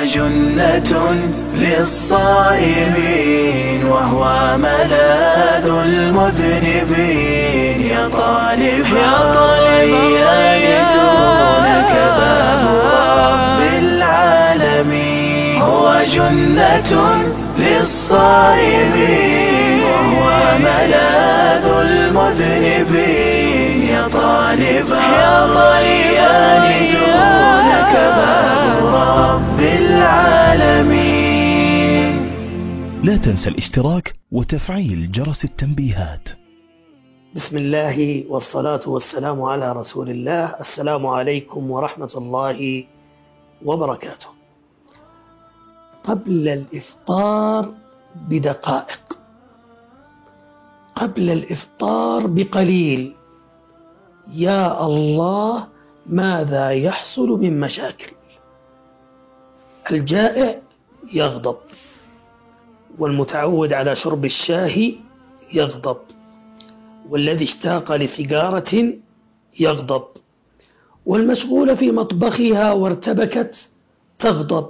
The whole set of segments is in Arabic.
جنة للصائمين وهو ملاذ المذنبين. يا طالبا يدونك باب رب العالمين. هو جنة للصائمين وهو ملاذ المذنبين. يا طالبا يدونك باب رب العالمين. لا تنسى الاشتراك وتفعيل جرس التنبيهات. بسم الله والصلاة والسلام على رسول الله. السلام عليكم ورحمة الله وبركاته. قبل الإفطار بدقائق، قبل الإفطار بقليل، يا الله ماذا يحصل من مشاكل. الجائع يغضب، والمتعود على شرب الشاي يغضب، والذي اشتاق لسيجارة يغضب، والمشغول في مطبخها وارتبكت تغضب،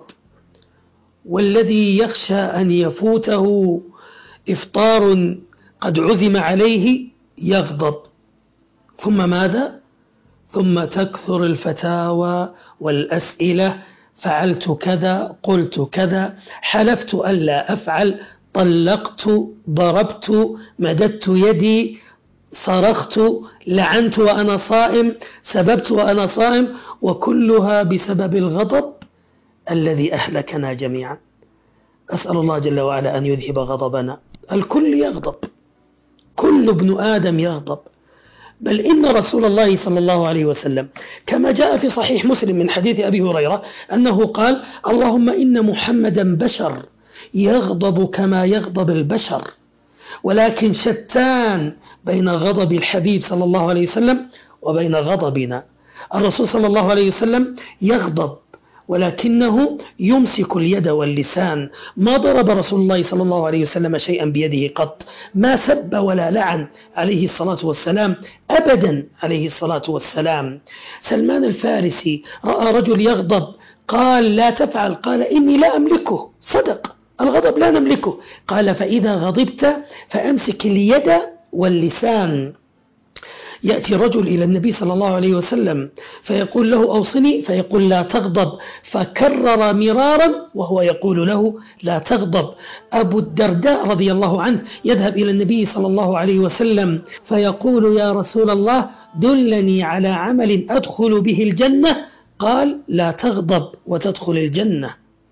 والذي يخشى أن يفوته إفطار قد عزم عليه يغضب. ثم ماذا؟ ثم تكثر الفتاوى والأسئلة: فعلت كذا، قلت كذا، حلفت ألا أفعل، طلقت، ضربت، مددت يدي، صرخت، لعنت وأنا صائم، سببت وأنا صائم، وكلها بسبب الغضب الذي أهلكنا جميعا. أسأل الله جل وعلا أن يذهب غضبنا. الكل يغضب، كل ابن آدم يغضب. بل إن رسول الله صلى الله عليه وسلم كما جاء في صحيح مسلم من حديث أبي هريرة أنه قال: اللهم إن محمدا بشر يغضب كما يغضب البشر، ولكن شتان بين غضب الحبيب صلى الله عليه وسلم وبين غضبنا. الرسول صلى الله عليه وسلم يغضب ولكنه يمسك اليد واللسان. ما ضرب رسول الله صلى الله عليه وسلم شيئا بيده قط، ما سب ولا لعن عليه الصلاة والسلام أبدا عليه الصلاة والسلام. سلمان الفارسي رأى رجل يغضب قال: لا تفعل، قال: إني لا أملكه. صدق، الغضب لا نملكه. قال: فإذا غضبت فأمسك اليد واللسان. يأتي رجل إلى النبي صلى الله عليه وسلم فيقول له: أوصني، فيقول: لا تغضب، فكرر مرارا وهو يقول له: لا تغضب. أبو الدرداء رضي الله عنه يذهب إلى النبي صلى الله عليه وسلم فيقول: يا رسول الله، دلني على عمل أدخل به الجنة. قال: لا تغضب وتدخل الجنة.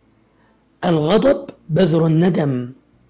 الغضب بذر الندم.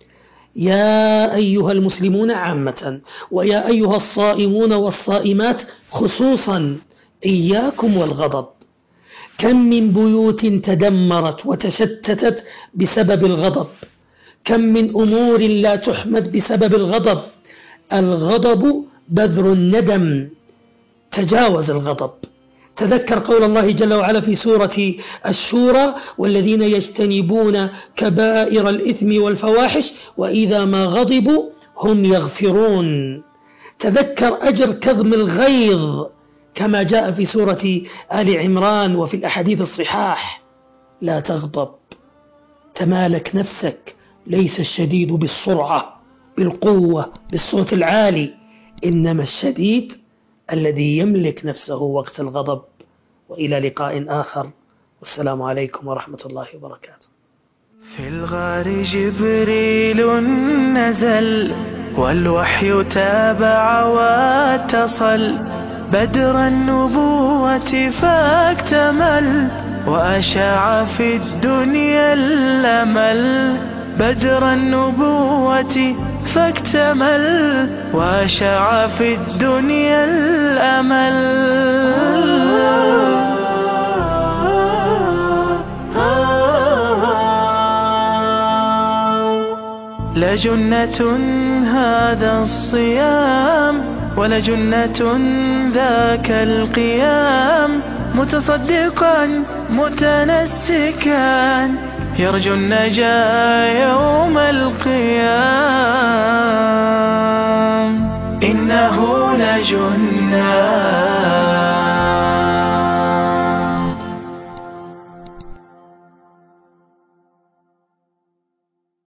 يا أيها المسلمون عامة، ويا أيها الصائمون والصائمات خصوصا، إياكم والغضب. كم من بيوت تدمرت وتشتتت بسبب الغضب، كم من أمور لا تحمد بسبب الغضب. الغضب بذر الندم. تجاوز الغضب. تذكر قول الله جل وعلا في سورة الشورى: والذين يجتنبون كبائر الإثم والفواحش وإذا ما غضبوا هم يغفرون. تذكر أجر كظم الغيظ كما جاء في سورة آل عمران وفي الأحاديث الصحاح. لا تغضب، تمالك نفسك. ليس الشديد بالسرعة، بالقوة، بالصوت العالي، إنما الشديد الذي يملك نفسه وقت الغضب. وإلى لقاء آخر، والسلام عليكم ورحمة الله وبركاته. في الغار جبريل نزل والوحي تابع واتصل، بدر النبوة فاكتمل وأشاع في الدنيا الأمل. بدر النبوة فاكتمل وأشاع في الدنيا الأمل. لجنة هذا الصيام ولجنة ذاك القيام، متصدقا متنسكا يرجو النجاة يوم القيام. إنه لجنة